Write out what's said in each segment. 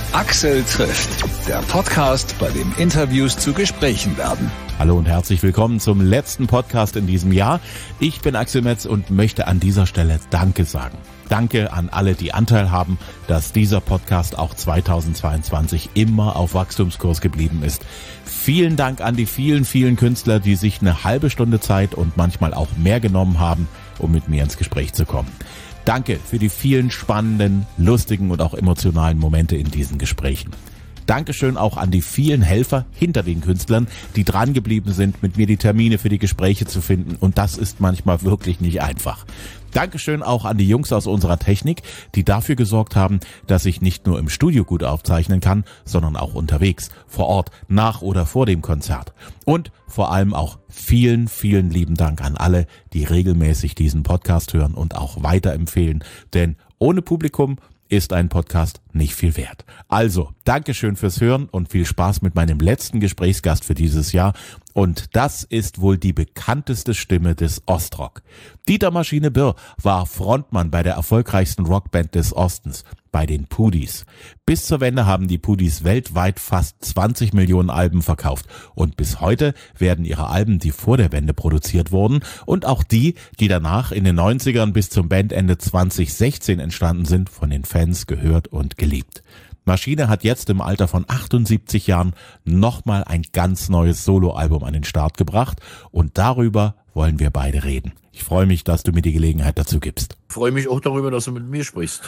Axel trifft, der Podcast, bei dem Interviews zu Gesprächen werden. Hallo und herzlich willkommen zum letzten Podcast in diesem Jahr. Ich bin Axel Metz und möchte an dieser Stelle Danke sagen. Danke an alle, die Anteil haben, dass dieser Podcast auch 2022 immer auf Wachstumskurs geblieben ist. Vielen Dank an die vielen, vielen Künstler, die sich eine halbe Stunde Zeit und manchmal auch mehr genommen haben, um mit mir ins Gespräch zu kommen. Danke für die vielen spannenden, lustigen und auch emotionalen Momente in diesen Gesprächen. Dankeschön auch an die vielen Helfer hinter den Künstlern, die dran geblieben sind, mit mir die Termine für die Gespräche zu finden. Und das ist manchmal wirklich nicht einfach. Dankeschön auch an die Jungs aus unserer Technik, die dafür gesorgt haben, dass ich nicht nur im Studio gut aufzeichnen kann, sondern auch unterwegs, vor Ort, nach oder vor dem Konzert. Und vor allem auch vielen, vielen lieben Dank an alle, die regelmäßig diesen Podcast hören und auch weiterempfehlen. Denn ohne Publikum ist ein Podcast nicht viel wert. Also, Dankeschön fürs Hören und viel Spaß mit meinem letzten Gesprächsgast für dieses Jahr. Und das ist wohl die bekannteste Stimme des Ostrock. Dieter Maschine Birr war Frontmann bei der erfolgreichsten Rockband des Ostens, bei den Pudis. Bis zur Wende haben die Pudis weltweit fast 20 Millionen Alben verkauft. Und bis heute werden ihre Alben, die vor der Wende produziert wurden, und auch die, die danach in den 90ern bis zum Bandende 2016 entstanden sind, von den Fans gehört und geliebt. Maschine hat jetzt im Alter von 78 Jahren nochmal ein ganz neues Soloalbum an den Start gebracht und darüber wollen wir beide reden. Ich freue mich, dass du mir die Gelegenheit dazu gibst. Ich freue mich auch darüber, dass du mit mir sprichst.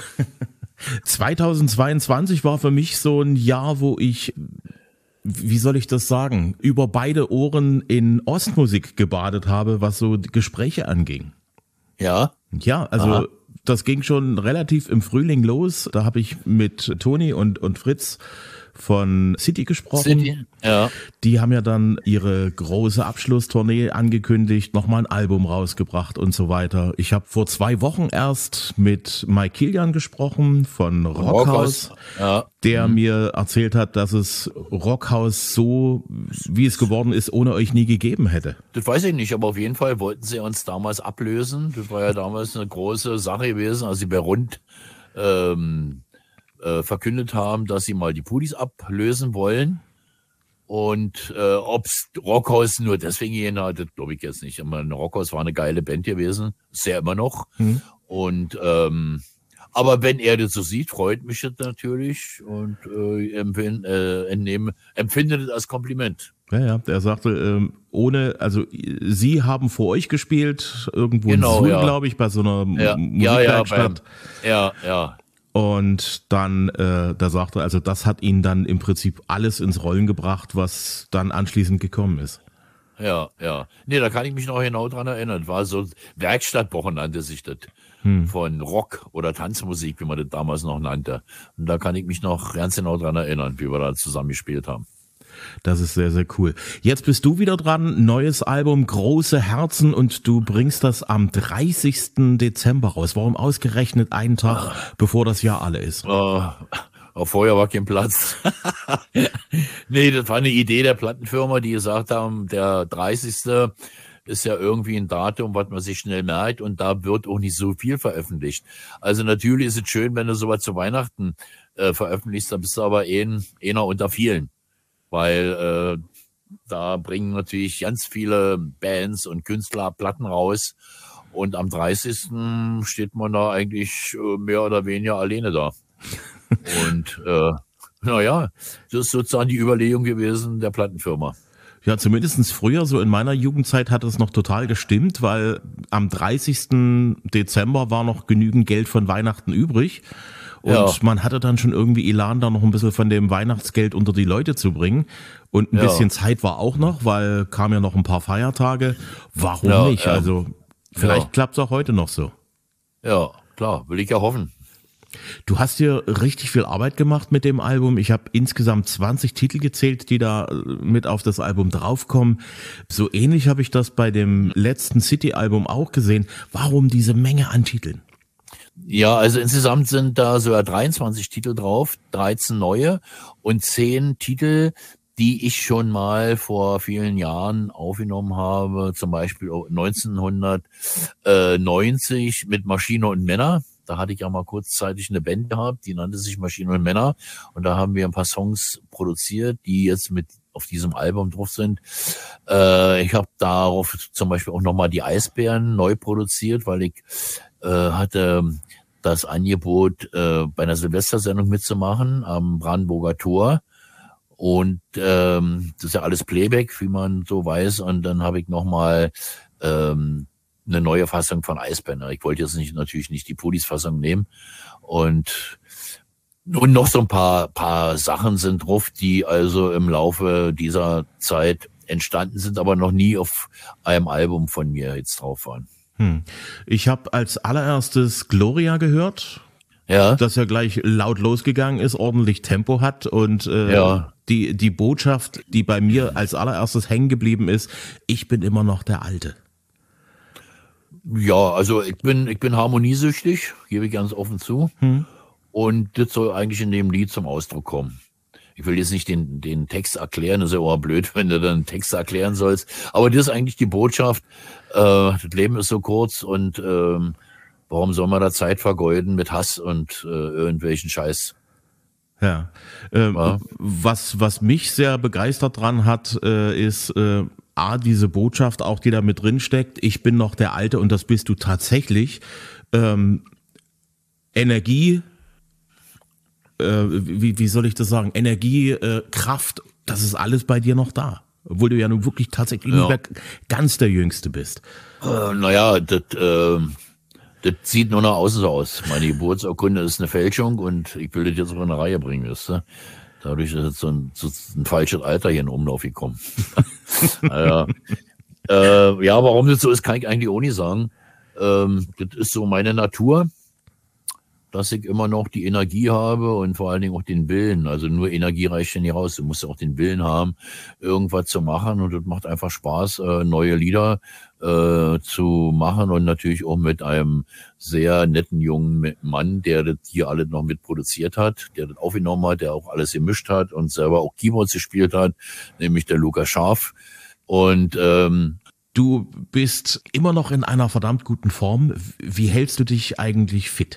2022 war für mich so ein Jahr, wo ich, wie soll ich das sagen, über beide Ohren in Ostmusik gebadet habe, was so Gespräche anging. Ja? Ja, also aha. Das ging schon relativ im Frühling los. Da habe ich mit Toni und Fritz von City gesprochen. City, ja. Die haben ja dann ihre große Abschlusstournee angekündigt, nochmal ein Album rausgebracht und so weiter. Ich habe vor 2 Wochen erst mit Mike Kilian gesprochen von Rockhaus, ja. Der mir erzählt hat, dass es Rockhaus so, wie es geworden ist, ohne euch nie gegeben hätte. Das weiß ich nicht, aber auf jeden Fall wollten sie uns damals ablösen. Das war ja damals eine große Sache gewesen, als sie bei Rund verkündet haben, dass sie mal die Pudis ablösen wollen. Und ob's Rockhaus nur deswegen gehen hat, das glaube ich jetzt nicht. Ich meine, Rockhaus war eine geile Band gewesen, ist ja immer noch. Und aber wenn er das so sieht, freut mich das natürlich und empfindet es als Kompliment. Ja, der sagte, Sie haben vor euch gespielt, irgendwo genau, in Suhl, ja. Glaube ich, bei so einer Musikwerkstatt. Ja. Und dann, da sagte er, also das hat ihn dann im Prinzip alles ins Rollen gebracht, was dann anschließend gekommen ist. Ja. Nee, da kann ich mich noch genau dran erinnern. War so Werkstattwochen nannte sich das. Von Rock oder Tanzmusik, wie man das damals noch nannte. Und da kann ich mich noch ganz genau dran erinnern, wie wir da zusammen gespielt haben. Das ist sehr, sehr cool. Jetzt bist du wieder dran, neues Album, Große Herzen, und du bringst das am 30. Dezember raus. Warum ausgerechnet einen Tag, bevor das Jahr alle ist? Vorher war kein Platz. Nee, das war eine Idee der Plattenfirma, die gesagt haben, der 30. ist ja irgendwie ein Datum, was man sich schnell merkt, und da wird auch nicht so viel veröffentlicht. Also natürlich ist es schön, wenn du sowas zu Weihnachten veröffentlichst, da bist du aber einer unter vielen. Weil da bringen natürlich ganz viele Bands und Künstler Platten raus und am 30. steht man da eigentlich mehr oder weniger alleine da. Und das ist sozusagen die Überlegung gewesen der Plattenfirma. Ja, zumindestens früher, so in meiner Jugendzeit, hat es noch total gestimmt, weil am 30. Dezember war noch genügend Geld von Weihnachten übrig. Und man hatte dann schon irgendwie Elan, da noch ein bisschen von dem Weihnachtsgeld unter die Leute zu bringen. Und ein bisschen Zeit war auch noch, weil kamen ja noch ein paar Feiertage. Warum nicht? Also vielleicht klappt es auch heute noch so. Ja, klar, will ich ja hoffen. Du hast hier richtig viel Arbeit gemacht mit dem Album. Ich habe insgesamt 20 Titel gezählt, die da mit auf das Album draufkommen. So ähnlich habe ich das bei dem letzten City-Album auch gesehen. Warum diese Menge an Titeln? Ja, also insgesamt sind da sogar 23 Titel drauf, 13 neue und 10 Titel, die ich schon mal vor vielen Jahren aufgenommen habe, zum Beispiel 1990 mit Maschine und Männer. Da hatte ich ja mal kurzzeitig eine Band gehabt, die nannte sich Maschinen und Männer. Und da haben wir ein paar Songs produziert, die jetzt mit auf diesem Album drauf sind. Ich habe darauf zum Beispiel auch nochmal die Eisbären neu produziert, weil ich hatte das Angebot, bei einer Silvestersendung mitzumachen am Brandenburger Tor. Und das ist ja alles Playback, wie man so weiß. Und dann habe ich nochmal eine neue Fassung von Eisbären. Ich wollte jetzt natürlich nicht die Pudis-Fassung nehmen. Und noch so ein paar Sachen sind drauf, die also im Laufe dieser Zeit entstanden sind, aber noch nie auf einem Album von mir jetzt drauf waren. Ich habe als allererstes Gloria gehört, ja, dass er gleich laut losgegangen ist, ordentlich Tempo hat und die Botschaft, die bei mir als allererstes hängen geblieben ist, ich bin immer noch der Alte. Ja, also ich bin harmoniesüchtig, gebe ich ganz offen zu. Und das soll eigentlich in dem Lied zum Ausdruck kommen. Ich will jetzt nicht den Text erklären, das ist ja auch blöd, wenn du dann einen Text erklären sollst. Aber das ist eigentlich die Botschaft, das Leben ist so kurz und warum soll man da Zeit vergeuden mit Hass und irgendwelchen Scheiß? Ja. Was mich sehr begeistert dran hat, ist diese Botschaft auch, die da mit drin steckt. Ich bin noch der Alte und das bist du tatsächlich. Energie, wie soll ich das sagen? Energie, Kraft, das ist alles bei dir noch da. Obwohl du ja nun wirklich tatsächlich nicht mehr ganz der Jüngste bist. Naja, das sieht nur nach außen so aus. Meine Geburtsurkunde ist eine Fälschung und ich will das jetzt auf eine Reihe bringen, weißt du? Dadurch ist jetzt so ein falsches Alter hier in Umlauf gekommen. Ja, warum das so ist, kann ich eigentlich auch nicht sagen. Das ist so meine Natur, dass ich immer noch die Energie habe und vor allen Dingen auch den Willen. Also nur Energie reicht ja nicht raus. Du musst ja auch den Willen haben, irgendwas zu machen. Und das macht einfach Spaß, neue Lieder zu machen und natürlich auch mit einem sehr netten jungen Mann, der das hier alles noch mitproduziert hat, der das aufgenommen hat, der auch alles gemischt hat und selber auch Keyboards gespielt hat, nämlich der Lukas Scharf. Und du bist immer noch in einer verdammt guten Form. Wie hältst du dich eigentlich fit?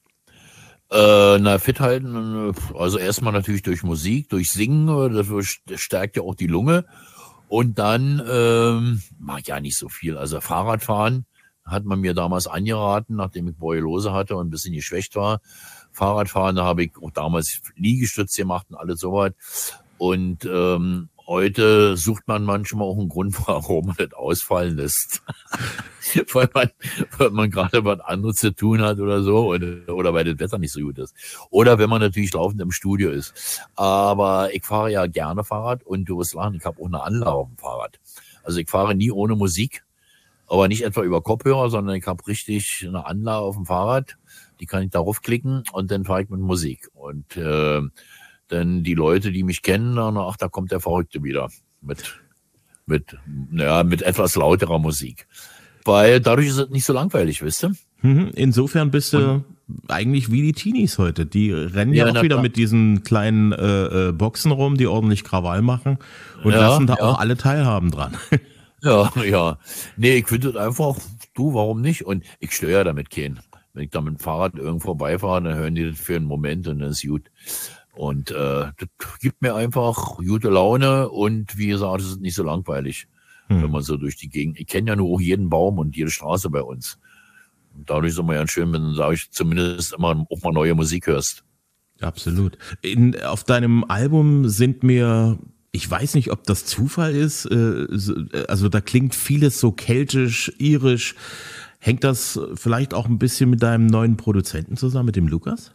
Fit halten, also erstmal natürlich durch Musik, durch Singen, das stärkt ja auch die Lunge. Und dann mag ich ja nicht so viel. Also Fahrradfahren hat man mir damals angeraten, nachdem ich Borreliose hatte und ein bisschen geschwächt war. Fahrradfahren, da habe ich auch damals Liegestütze gemacht und alles soweit. Und heute sucht man manchmal auch einen Grund, warum man das ausfallen lässt. weil man gerade was anderes zu tun hat oder so, oder weil das Wetter nicht so gut ist. Oder wenn man natürlich laufend im Studio ist. Aber ich fahre ja gerne Fahrrad und du wirst lachen, ich habe auch eine Anlage auf dem Fahrrad. Also ich fahre nie ohne Musik, aber nicht etwa über Kopfhörer, sondern ich habe richtig eine Anlage auf dem Fahrrad, die kann ich darauf klicken und dann fahre ich mit Musik. Und denn die Leute, die mich kennen, ach, da kommt der Verrückte wieder mit etwas lauterer Musik. Weil dadurch ist es nicht so langweilig, wisst ihr? Insofern bist du eigentlich wie die Teenies heute. Die rennen ja auch wieder mit diesen kleinen Boxen rum, die ordentlich Krawall machen und lassen da auch alle teilhaben dran. Ja. Nee, ich finde das einfach, warum nicht? Und ich störe damit keinen. Wenn ich da mit dem Fahrrad irgendwo vorbeifahre, dann hören die das für einen Moment und dann ist gut. Und das gibt mir einfach gute Laune und wie gesagt, es ist nicht so langweilig, wenn man so durch die Gegend. Ich kenne ja nur auch jeden Baum und jede Straße bei uns. Und dadurch ist es immer ganz schön, wenn du zumindest immer auch mal neue Musik hörst. Absolut. Auf deinem Album sind mir, ich weiß nicht, ob das Zufall ist, also da klingt vieles so keltisch, irisch. Hängt das vielleicht auch ein bisschen mit deinem neuen Produzenten zusammen, mit dem Lukas?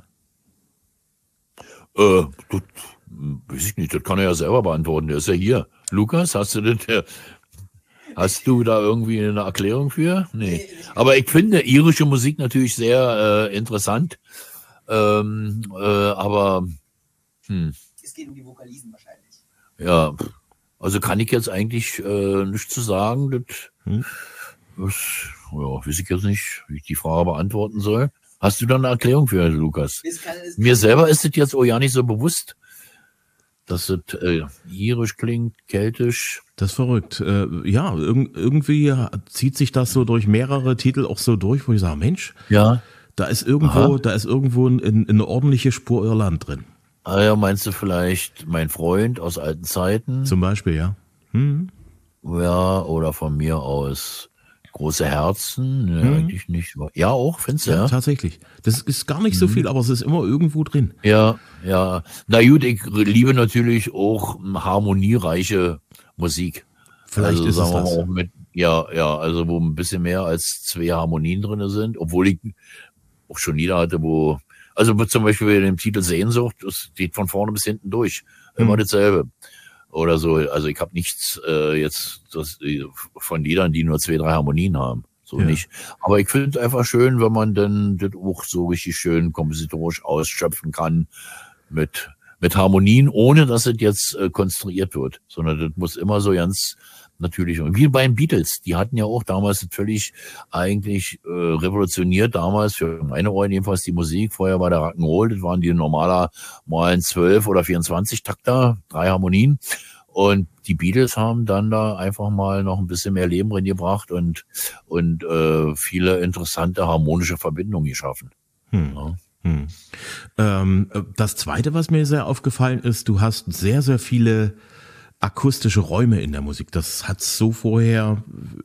Das weiß ich nicht, das kann er ja selber beantworten, der ist ja hier. Lukas, hast du da irgendwie eine Erklärung für? Nee. Aber ich finde irische Musik natürlich sehr interessant. Aber es geht um die Vokalisen wahrscheinlich. Ja, also kann ich jetzt eigentlich nichts zu sagen. Weiß ich jetzt nicht, wie ich die Frage beantworten soll. Hast du da eine Erklärung für, Lukas? Mir selber ist es jetzt auch ja nicht so bewusst, dass es irisch klingt, keltisch. Das ist verrückt. Irgendwie zieht sich das so durch mehrere Titel auch so durch, wo ich sage, Mensch, Da ist irgendwo eine ordentliche Spur Irland drin. Ah ja, meinst du vielleicht mein Freund aus alten Zeiten? Zum Beispiel, ja. Ja, oder von mir aus Große Herzen? Nee, eigentlich nicht. Ja, auch, findest du, Ja, ja? tatsächlich. Das ist gar nicht so viel, aber es ist immer irgendwo drin. Ja, ja. Na gut, ich liebe natürlich auch harmoniereiche Musik. Vielleicht Also ist es sagen wir das. mal auch mit, ja, also wo ein bisschen mehr als 2 Harmonien drin sind, obwohl ich auch schon Lieder hatte, also zum Beispiel bei dem Titel Sehnsucht, das geht von vorne bis hinten durch. Immer dasselbe. Oder so. Also ich habe nichts von Liedern, die nur 2, 3 Harmonien haben. So Ja. nicht. Aber ich finde es einfach schön, wenn man dann das auch so richtig schön kompositorisch ausschöpfen kann mit Harmonien, ohne dass es jetzt konstruiert wird, sondern das muss immer so ganz natürlich. Und wie bei den Beatles, die hatten ja auch damals das völlig eigentlich revolutioniert, damals für meine Ohren jedenfalls die Musik. Vorher war der Rock'n'Roll, das waren die normaler mal 12 oder 24 Takter, 3 Harmonien. Und die Beatles haben dann da einfach mal noch ein bisschen mehr Leben drin gebracht und viele interessante harmonische Verbindungen geschaffen. Ja. Das Zweite, was mir sehr aufgefallen ist, du hast sehr, sehr viele akustische Räume in der Musik. Das hat so vorher,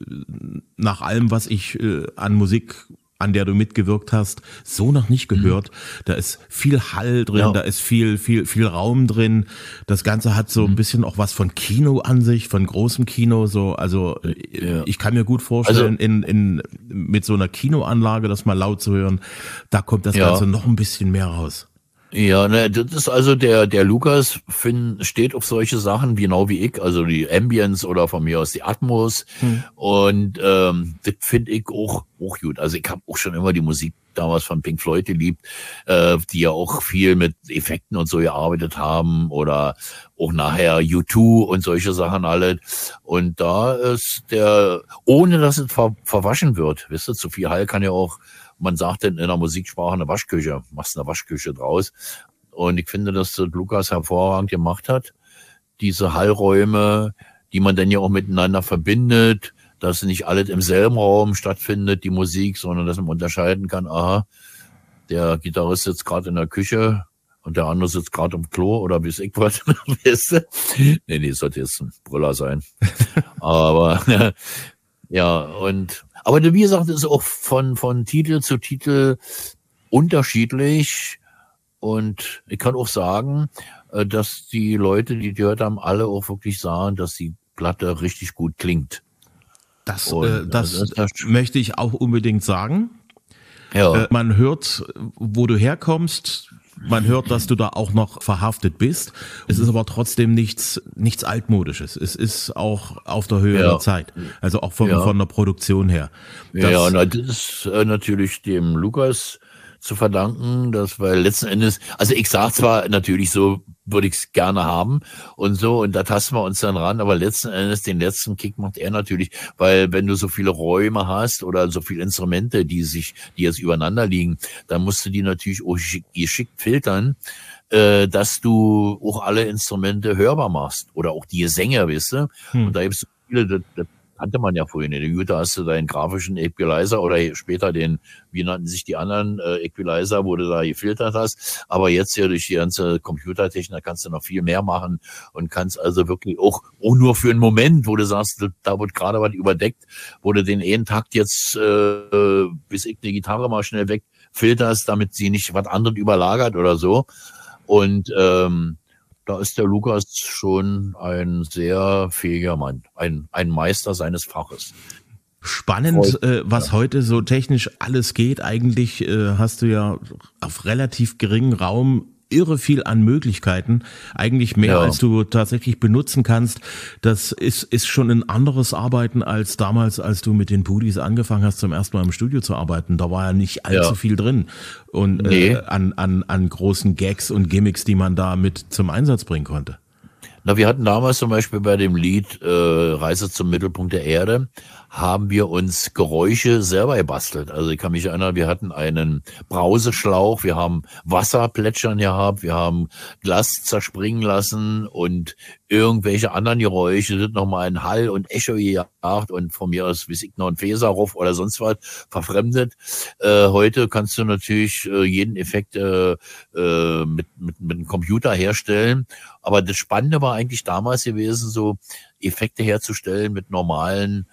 nach allem, was ich an Musik, an der du mitgewirkt hast, so noch nicht gehört. Da ist viel Hall drin, Ja. da ist viel Raum drin. Das Ganze hat so ein bisschen auch was von Kino an sich, von großem Kino. So, also ich kann mir gut vorstellen, mit so einer Kinoanlage, das mal laut zu hören, da kommt das Ja. Ganze noch ein bisschen mehr raus. Ja, ne, das ist also der Lukas steht auf solche Sachen, genau wie ich, also die Ambience oder von mir aus die Atmos. Und das finde ich auch gut. Also ich habe auch schon immer die Musik damals von Pink Floyd geliebt, die ja auch viel mit Effekten und so gearbeitet haben oder auch nachher U2 und solche Sachen alle. Und da ist ohne dass es verwaschen wird, wisst ihr, zu viel Hall kann ja auch, man sagt in der Musiksprache eine Waschküche, machst eine Waschküche draus. Und ich finde, dass das Lukas hervorragend gemacht hat. Diese Hallräume, die man dann ja auch miteinander verbindet, dass nicht alles im selben Raum stattfindet, die Musik, sondern dass man unterscheiden kann, aha, der Gitarrist sitzt gerade in der Küche und der andere sitzt gerade im Klo oder wie es ich was, weißt du? Nee, es sollte jetzt ein Brüller sein. Aber ja, aber wie gesagt, ist auch von Titel zu Titel unterschiedlich. Und ich kann auch sagen, dass die Leute, die gehört haben, alle auch wirklich sagen, dass die Platte richtig gut klingt. Das Und, das möchte ich auch unbedingt sagen. Ja, Man hört, wo du herkommst. Man hört, dass du da auch noch verhaftet bist. Es ist aber trotzdem nichts Altmodisches. Es ist auch auf der Höhe der Zeit. Also auch von der Produktion her. das ist natürlich dem Lukas zu verdanken, weil letzten Endes, also ich sag zwar natürlich so, würde ich es gerne haben und so, und da tasten wir uns dann ran, aber letzten Endes den letzten Kick macht er natürlich, weil wenn du so viele Räume hast oder so viele Instrumente, die jetzt übereinander liegen, dann musst du die natürlich auch geschickt filtern, dass du auch alle Instrumente hörbar machst oder auch die Gesänge, weißt du, und da gibt's so viele, das kannte man ja vorhin. In der Jute hast du deinen grafischen Equalizer oder später wie nannten sich die anderen Equalizer, wo du da gefiltert hast. Aber jetzt hier durch die ganze Computertechnik kannst du noch viel mehr machen und kannst also wirklich auch nur für einen Moment, wo du sagst, da wird gerade was überdeckt, wo du den einen Takt jetzt, bis ich die Gitarre mal schnell wegfilterst, damit sie nicht was anderes überlagert oder so. Und da ist der Lukas schon ein sehr fähiger Mann, ein Meister seines Faches. Spannend, was heute so technisch alles geht. Eigentlich hast du ja auf relativ geringen Raum irre viel an Möglichkeiten, eigentlich mehr als du tatsächlich benutzen kannst. Das ist schon ein anderes Arbeiten als damals, als du mit den Pudis angefangen hast, zum ersten Mal im Studio zu arbeiten. Da war ja nicht allzu viel drin und an großen Gags und Gimmicks, die man da mit zum Einsatz bringen konnte. Na, wir hatten damals zum Beispiel bei dem Lied Reise zum Mittelpunkt der Erde, haben wir uns Geräusche selber gebastelt. Also ich kann mich erinnern, wir hatten einen Brauseschlauch, wir haben Wasser plätschern gehabt, wir haben Glas zerspringen lassen und irgendwelche anderen Geräusche, das nochmal ein Hall und Echo gejagt und von mir aus, wie ich noch ein Feserhof oder sonst was verfremdet. Heute kannst du natürlich jeden Effekt mit einem Computer herstellen. Aber das Spannende war eigentlich damals gewesen, so Effekte herzustellen mit normalen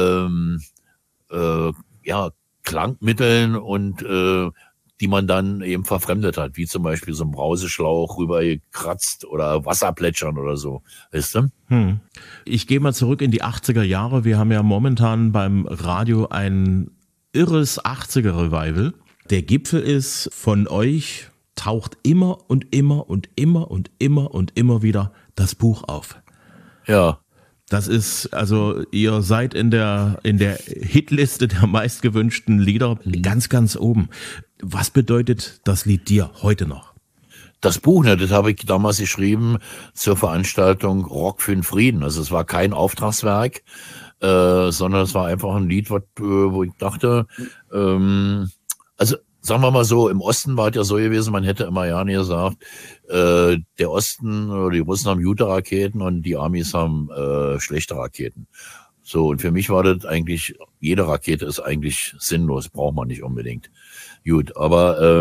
Klangmitteln und die man dann eben verfremdet hat, wie zum Beispiel so ein Brauseschlauch rübergekratzt oder Wasserplätschern oder so, weißt du? Ich gehe mal zurück in die 80er Jahre. Wir haben ja momentan beim Radio ein irres 80er-Revival. Der Gipfel ist von euch, taucht immer und immer und immer und immer und immer wieder das Buch auf. Ja. Das ist, also ihr seid in der Hitliste der meistgewünschten Lieder ganz, ganz oben. Was bedeutet das Lied dir heute noch? Das Buch, ne, das habe ich damals geschrieben zur Veranstaltung Rock für den Frieden. Also es war kein Auftragswerk, sondern es war einfach ein Lied, wo ich dachte, also sagen wir mal so, im Osten war es ja so gewesen, man hätte immer gerne gesagt, der Osten oder die Russen haben gute Raketen und die Amis haben schlechte Raketen. So, und für mich war das eigentlich, jede Rakete ist eigentlich sinnlos, braucht man nicht unbedingt. Gut, aber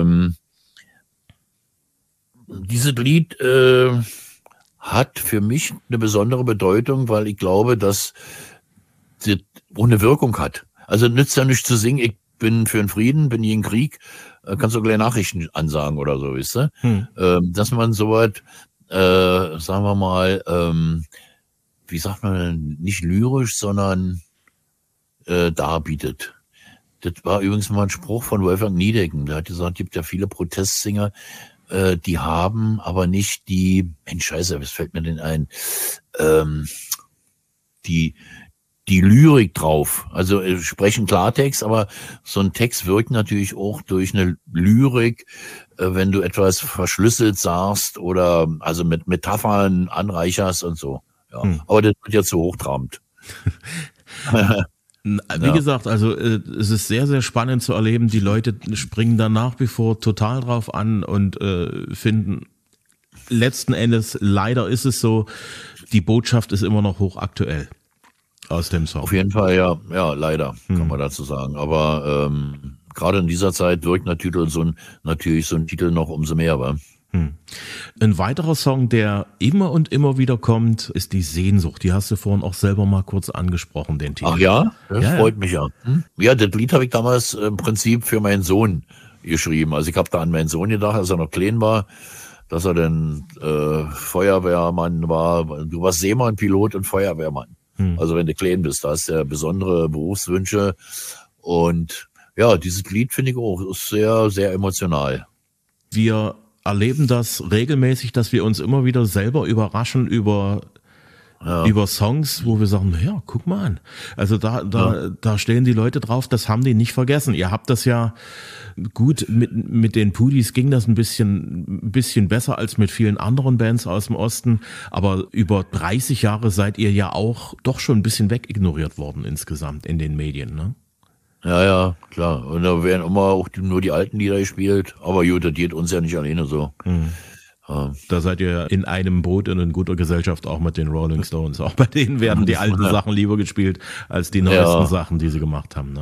dieses Lied hat für mich eine besondere Bedeutung, weil ich glaube, dass das ohne Wirkung hat. Also nützt ja nicht zu singen, ich bin für den Frieden, bin gegen Krieg, kannst du gleich Nachrichten ansagen oder so, weißt du? Dass man so was, sagen wir mal, wie sagt man, nicht lyrisch, sondern darbietet. Das war übrigens mal ein Spruch von Wolfgang Niedecken. Der hat gesagt, es gibt ja viele Protestsänger, die haben aber nicht die, Mensch, Scheiße, was fällt mir denn ein, die Lyrik drauf. Also sprechen Klartext, aber so ein Text wirkt natürlich auch durch eine Lyrik, wenn du etwas verschlüsselt sagst oder also mit Metaphern anreicherst und so. Ja. Aber das wird ja zu hochtrabend. Wie gesagt, also es ist sehr, sehr spannend zu erleben. Die Leute springen da nach wie vor total drauf an und finden letzten Endes, leider ist es so, die Botschaft ist immer noch hochaktuell aus dem Song. Auf jeden Fall, ja, leider, kann man dazu sagen. Aber gerade in dieser Zeit wirkt natürlich so ein Titel noch umso mehr, wa? Ein weiterer Song, der immer und immer wieder kommt, ist die Sehnsucht. Die hast du vorhin auch selber mal kurz angesprochen, den Titel. Ach ja? Das freut mich ja. Ja, das Lied habe ich damals im Prinzip für meinen Sohn geschrieben. Also ich habe da an meinen Sohn gedacht, als er noch klein war, dass er dann Feuerwehrmann war. Du warst Seemann, Pilot und Feuerwehrmann. Also wenn du klein bist, da hast du ja besondere Berufswünsche. Und ja, dieses Lied finde ich auch ist sehr, sehr emotional. Wir erleben das regelmäßig, dass wir uns immer wieder selber überraschen über Songs, wo wir sagen, ja, guck mal an. Also da stehen die Leute drauf, das haben die nicht vergessen. Ihr habt das ja gut, mit den Pudis ging das ein bisschen besser als mit vielen anderen Bands aus dem Osten, aber über 30 Jahre seid ihr ja auch doch schon ein bisschen wegignoriert worden insgesamt in den Medien, ne? Ja, klar. Und da werden immer auch nur die alten Lieder gespielt. Aber gut, das geht uns ja nicht alleine so. Da seid ihr in einem Boot und in guter Gesellschaft auch mit den Rolling Stones. Auch bei denen werden die alten Sachen lieber gespielt als die neuesten Sachen, die sie gemacht haben.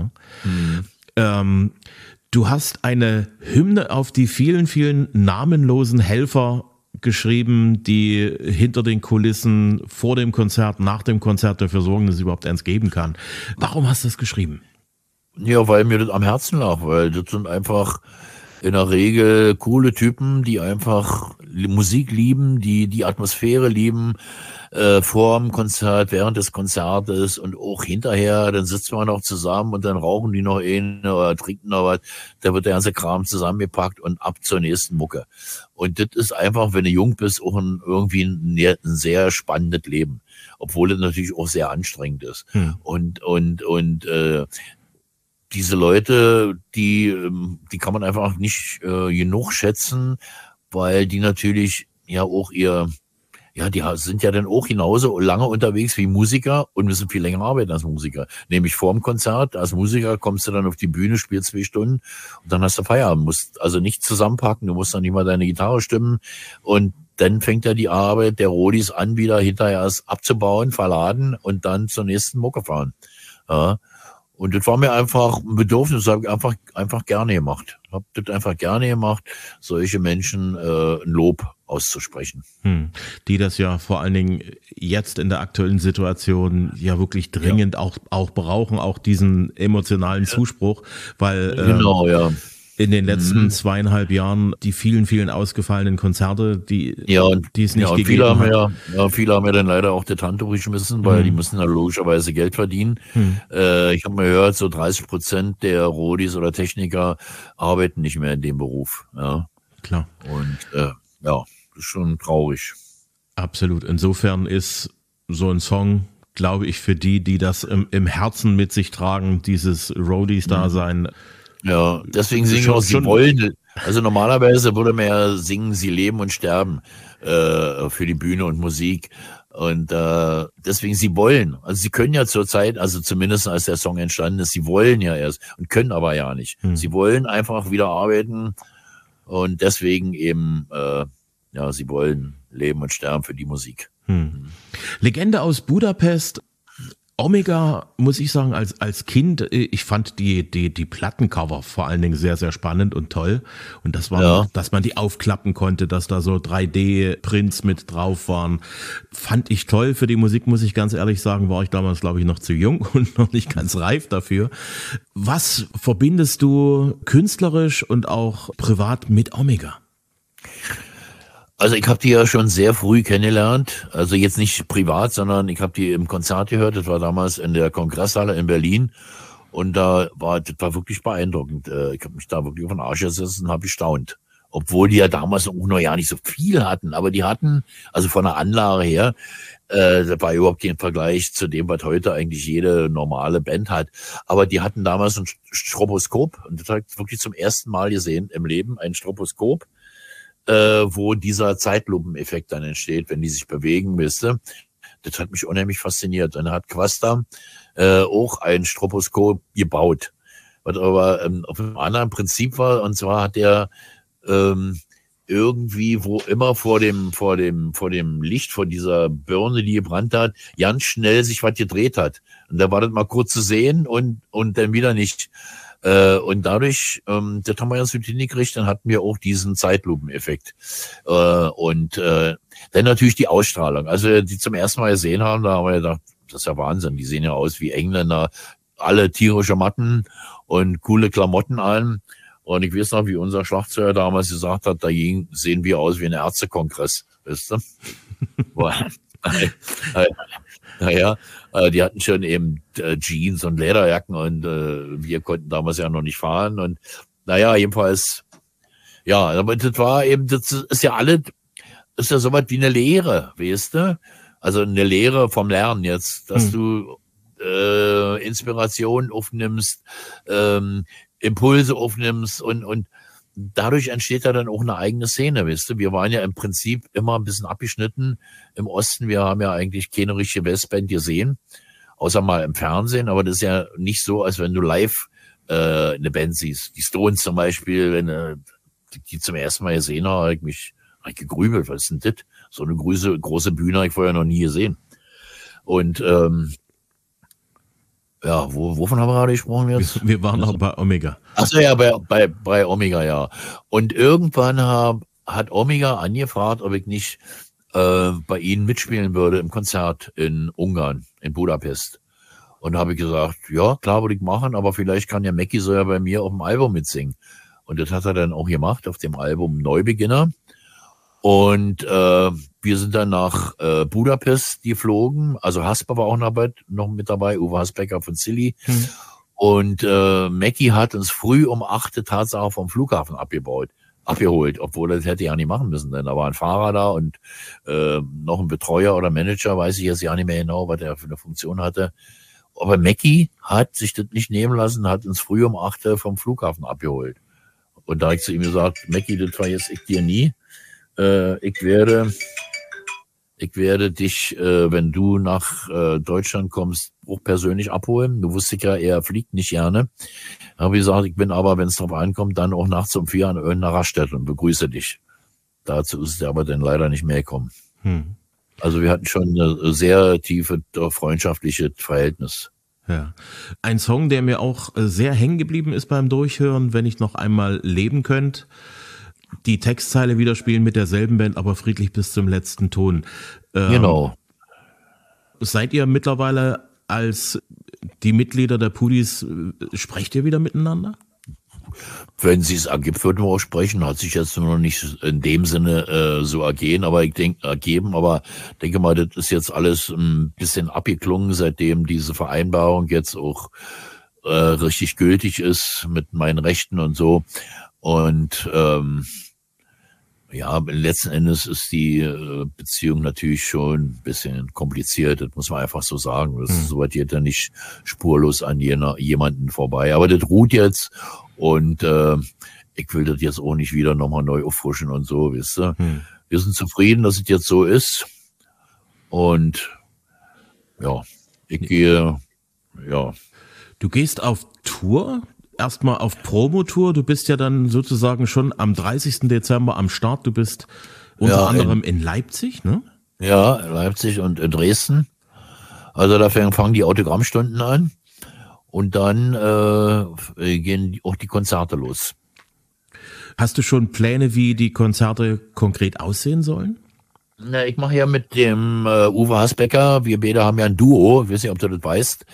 Ne? Du hast eine Hymne auf die vielen, vielen namenlosen Helfer geschrieben, die hinter den Kulissen, vor dem Konzert, nach dem Konzert dafür sorgen, dass es überhaupt eins geben kann. Warum hast du das geschrieben? Ja, weil mir das am Herzen lag, weil das sind einfach in der Regel coole Typen, die einfach Musik lieben, die Atmosphäre lieben, vor dem Konzert, während des Konzertes und auch hinterher, dann sitzen wir noch zusammen und dann rauchen die noch oder trinken noch was, da wird der ganze Kram zusammengepackt und ab zur nächsten Mucke. Und das ist einfach, wenn du jung bist, auch irgendwie ein sehr spannendes Leben, obwohl es natürlich auch sehr anstrengend ist. Und diese Leute, die kann man einfach nicht genug schätzen, weil die natürlich ja auch die sind ja dann auch genauso lange unterwegs wie Musiker und müssen viel länger arbeiten als Musiker. Nämlich vor dem Konzert, als Musiker kommst du dann auf die Bühne, spielst 2 Stunden und dann hast du Feierabend. Musst also nicht zusammenpacken, du musst dann nicht mal deine Gitarre stimmen und dann fängt ja die Arbeit der Rodis an, wieder hinterher erst abzubauen, verladen und dann zur nächsten Mucke fahren. Ja. Und das war mir einfach ein Bedürfnis, das habe ich einfach gerne gemacht. Habe das einfach gerne gemacht, solche Menschen ein Lob auszusprechen. Die das ja vor allen Dingen jetzt in der aktuellen Situation ja wirklich dringend auch brauchen, auch diesen emotionalen Zuspruch, weil Genau, ja. In den letzten 2,5 Jahren die vielen ausgefallenen Konzerte, die es nicht gegeben hat. Viele haben ja dann leider auch die Tante geschmissen, weil die müssen ja logischerweise Geld verdienen. Ich habe mal gehört, so 30% der Rodis oder Techniker arbeiten nicht mehr in dem Beruf. Ja. Klar. Und das ist schon traurig. Absolut. Insofern ist so ein Song, glaube ich, für die das im Herzen mit sich tragen, dieses Roadies-Dasein. Ja, deswegen singen auch, sie wollen. Also normalerweise würde man ja singen, sie leben und sterben für die Bühne und Musik. Und deswegen, sie wollen. Also sie können ja zurzeit, also zumindest als der Song entstanden ist, sie wollen ja erst und können aber ja nicht. Sie wollen einfach wieder arbeiten und deswegen eben, sie wollen leben und sterben für die Musik. Legende aus Budapest. Omega, muss ich sagen, als Kind, ich fand die Plattencover vor allen Dingen sehr, sehr spannend und toll. Und das war, dass man die aufklappen konnte, dass da so 3D-Prints mit drauf waren, fand ich toll. Für die Musik, muss ich ganz ehrlich sagen, war ich damals, glaube ich, noch zu jung und noch nicht ganz reif dafür. Was verbindest du künstlerisch und auch privat mit Omega? Also ich habe die ja schon sehr früh kennengelernt, also jetzt nicht privat, sondern ich habe die im Konzert gehört, das war damals in der Kongresshalle in Berlin und das war wirklich beeindruckend. Ich habe mich da wirklich auf den Arsch gesessen und habe gestaunt. Obwohl die ja damals auch noch ja nicht so viel hatten, aber die hatten, also von der Anlage her, das war überhaupt kein Vergleich zu dem, was heute eigentlich jede normale Band hat. Aber die hatten damals ein Stroboskop und das habe ich wirklich zum ersten Mal gesehen im Leben, ein Stroboskop, wo dieser Zeitlupeneffekt dann entsteht, wenn die sich bewegen, wisst ihr. Das hat mich unheimlich fasziniert. Dann hat Quasta auch ein Stroboskop gebaut, was aber auf einem anderen Prinzip war. Und zwar hat er irgendwie, wo immer vor dem Licht, vor dieser Birne, die gebrannt hat, ganz schnell sich was gedreht hat. Und da war das mal kurz zu sehen und dann wieder nicht. Und dadurch, das haben wir ganz gut hingekriegt, dann hatten wir auch diesen Zeitlupeneffekt. Und dann natürlich die Ausstrahlung. Also die zum ersten Mal gesehen haben, da haben wir gedacht, das ist ja Wahnsinn. Die sehen ja aus wie Engländer, alle tierische Matten und coole Klamotten an. Und ich weiß noch, wie unser Schlagzeuger damals gesagt hat, dagegen sehen wir aus wie ein Ärztekongress, weißt du? Naja, die hatten schon eben Jeans und Lederjacken und wir konnten damals ja noch nicht fahren und naja, jedenfalls, ja, aber das war eben, das ist ja so was wie eine Lehre, weißt du? Also eine Lehre vom Lernen jetzt, dass du Inspiration aufnimmst, Impulse aufnimmst und dadurch entsteht ja dann auch eine eigene Szene, weißt du? Wir waren ja im Prinzip immer ein bisschen abgeschnitten im Osten. Wir haben ja eigentlich keine richtige Westband gesehen, außer mal im Fernsehen. Aber das ist ja nicht so, als wenn du live eine Band siehst. Die Stones zum Beispiel, wenn die zum ersten Mal gesehen habe, habe ich gegrübelt. Was ist denn das? So eine große Bühne habe ich vorher noch nie gesehen. Und ja, wovon haben wir gerade gesprochen jetzt? Wir waren auch bei Omega. Ach so, ja, bei Omega, ja. Und irgendwann hat Omega angefragt, ob ich nicht bei ihnen mitspielen würde im Konzert in Ungarn, in Budapest. Und da habe ich gesagt, ja, klar würde ich machen, aber vielleicht kann ja Mackie so ja bei mir auf dem Album mitsingen. Und das hat er dann auch gemacht, auf dem Album Neubeginner. Und wir sind dann nach Budapest geflogen. Also Hasper war auch noch mit dabei, Uwe Hasbecker von Silly. Und Mackie hat uns früh um 8 Tatsache vom Flughafen abgeholt, obwohl er das hätte ja nicht machen müssen, denn da war ein Fahrer da und noch ein Betreuer oder Manager, weiß ich jetzt ja nicht mehr genau, was er für eine Funktion hatte. Aber Mackie hat sich das nicht nehmen lassen, hat uns früh um 8 vom Flughafen abgeholt. Und da habe ich zu ihm gesagt, Mackie, das vergesse ich dir nie. Ich werde dich, wenn du nach Deutschland kommst, auch persönlich abholen. Du wusstest ja, er fliegt nicht gerne. Habe ich gesagt, ich bin aber, wenn es drauf ankommt, dann auch nachts um 4 an irgendeiner Raststätte und begrüße dich. dazu ist es aber dann leider nicht mehr gekommen. Also wir hatten schon eine sehr tiefe freundschaftliche Verhältnis. Ja. Ein Song, der mir auch sehr hängen geblieben ist beim Durchhören, wenn ich noch einmal leben könnte. Die Textzeile wieder spielen mit derselben Band, aber friedlich bis zum letzten Ton. Genau. Seid ihr mittlerweile als die Mitglieder der Pudis, sprecht ihr wieder miteinander? Wenn es sich ergibt, würden wir auch sprechen. Hat sich jetzt noch nicht in dem Sinne so ergeben, aber ich denke mal, das ist jetzt alles ein bisschen abgeklungen, seitdem diese Vereinbarung jetzt auch richtig gültig ist mit meinen Rechten und so. Und ja, letzten Endes ist die Beziehung natürlich schon ein bisschen kompliziert, das muss man einfach so sagen. So weit geht ja nicht spurlos an jemanden vorbei. Aber das ruht jetzt und ich will das jetzt auch nicht wieder nochmal neu auffrischen und so, wisst ihr. Wir sind zufrieden, dass es jetzt so ist. Und ja, ich gehe, ja. Du gehst auf Tour? Erstmal auf Promotour, du bist ja dann sozusagen schon am 30. Dezember am Start, du bist unter anderem in Leipzig, ne? Ja, in Leipzig und in Dresden. Also da fangen die Autogrammstunden an und dann gehen auch die Konzerte los. Hast du schon Pläne, wie die Konzerte konkret aussehen sollen? Na, ich mache ja mit dem Uwe Hasbecker, wir beide haben ja ein Duo, ich weiß nicht, ob du das weißt.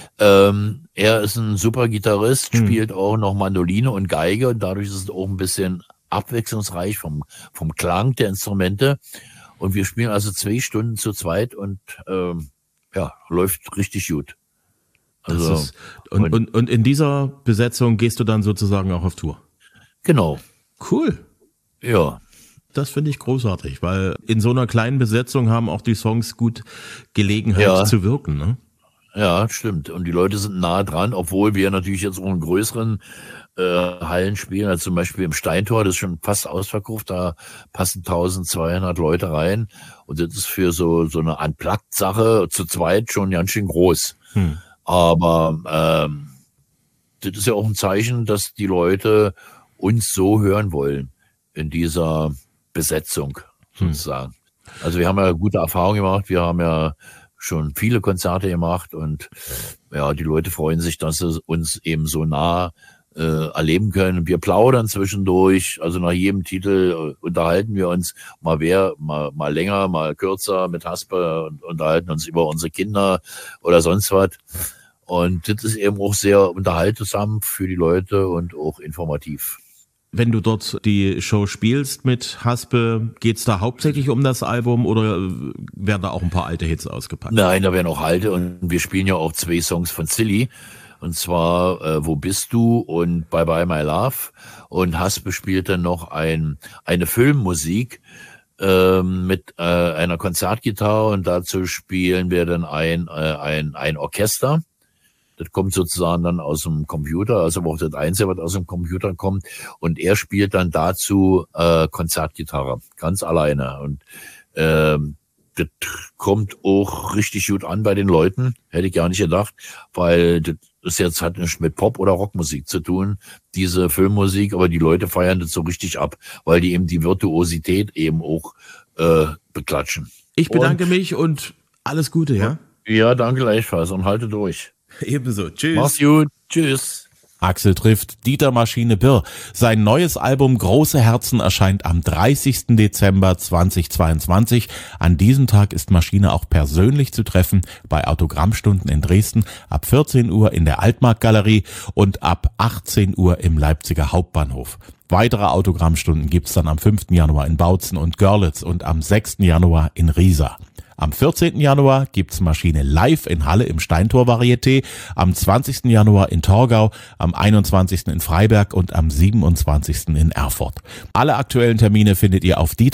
Er ist ein super Gitarrist, spielt auch noch Mandoline und Geige und dadurch ist es auch ein bisschen abwechslungsreich vom Klang der Instrumente. Und wir spielen also 2 Stunden zu zweit und ja, läuft richtig gut. Also, und in dieser Besetzung gehst du dann sozusagen auch auf Tour? Genau. Cool. Ja. Das finde ich großartig, weil in so einer kleinen Besetzung haben auch die Songs gut Gelegenheit zu wirken, ne? Ja, stimmt. Und die Leute sind nah dran, obwohl wir natürlich jetzt auch in größeren Hallen spielen, also zum Beispiel im Steintor, das ist schon fast ausverkauft, da passen 1200 Leute rein. Und das ist für so eine Unplugged-Sache zu zweit schon ganz schön groß. Aber das ist ja auch ein Zeichen, dass die Leute uns so hören wollen in dieser Besetzung sozusagen. Also wir haben ja gute Erfahrungen gemacht, wir haben ja schon viele Konzerte gemacht und ja, die Leute freuen sich, dass sie uns eben so nah erleben können. Wir plaudern zwischendurch, also nach jedem Titel unterhalten wir uns mal länger, mal kürzer mit Haspe und unterhalten uns über unsere Kinder oder sonst was. Und das ist eben auch sehr unterhaltsam für die Leute und auch informativ. Wenn du dort die Show spielst mit Haspe, geht's da hauptsächlich um das Album oder werden da auch ein paar alte Hits ausgepackt? Nein, da werden auch alte und wir spielen ja auch 2 Songs von Silly. Und zwar Wo bist du und Bye Bye My Love. Und Haspe spielt dann noch eine Filmmusik mit einer Konzertgitarre und dazu spielen wir dann ein Orchester. Das kommt sozusagen dann aus dem Computer, also auch das Einzige, was aus dem Computer kommt. Und er spielt dann dazu Konzertgitarre, ganz alleine. Und das kommt auch richtig gut an bei den Leuten, hätte ich gar nicht gedacht, weil das ist jetzt hat nichts mit Pop- oder Rockmusik zu tun, diese Filmmusik, aber die Leute feiern das so richtig ab, weil die eben die Virtuosität eben auch beklatschen. Ich bedanke mich und alles Gute, ja? Ja, danke gleichfalls und halte durch. Ebenso. Tschüss. Mach's gut. Tschüss. Axel trifft Dieter Maschine Birr. Sein neues Album Große Herzen erscheint am 30. Dezember 2022. An diesem Tag ist Maschine auch persönlich zu treffen bei Autogrammstunden in Dresden ab 14 Uhr in der Altmarktgalerie und ab 18 Uhr im Leipziger Hauptbahnhof. Weitere Autogrammstunden gibt's dann am 5. Januar in Bautzen und Görlitz und am 6. Januar in Riesa. Am 14. Januar gibt's Maschine live in Halle im Steintor Varieté, am 20. Januar in Torgau, am 21. in Freiberg und am 27. in Erfurt. Alle aktuellen Termine findet ihr auf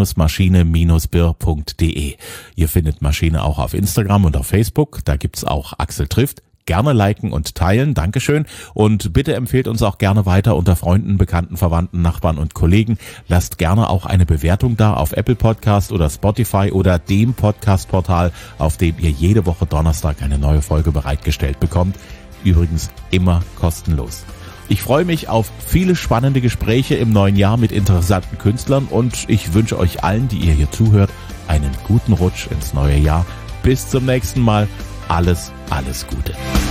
dieter-maschine-birr.de. Ihr findet Maschine auch auf Instagram und auf Facebook, da gibt's auch Axel trifft. Gerne liken und teilen, Dankeschön. Und bitte empfehlt uns auch gerne weiter unter Freunden, Bekannten, Verwandten, Nachbarn und Kollegen. Lasst gerne auch eine Bewertung da auf Apple Podcast oder Spotify oder dem Podcast-Portal, auf dem ihr jede Woche Donnerstag eine neue Folge bereitgestellt bekommt. Übrigens immer kostenlos. Ich freue mich auf viele spannende Gespräche im neuen Jahr mit interessanten Künstlern und ich wünsche euch allen, die ihr hier zuhört, einen guten Rutsch ins neue Jahr. Bis zum nächsten Mal. Alles Gute.